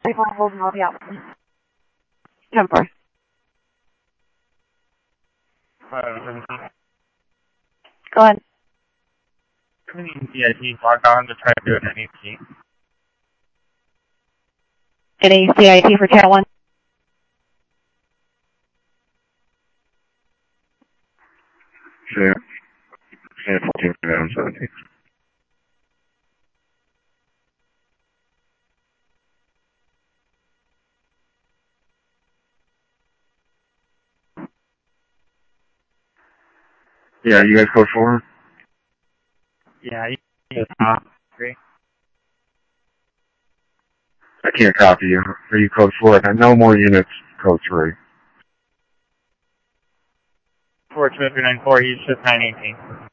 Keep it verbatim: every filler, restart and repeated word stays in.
People hold and I'll be out. ten four. Go ahead. Cleaning C I T logged on to try to do an N E T. Any C I T for channel one? Yeah. Yeah, fourteen, seventeen. Yeah, you guys code four? Yeah, you can top three. I can't copy you. Are you code four? No more units, code three. four two three nine four, he's just nine eighteen.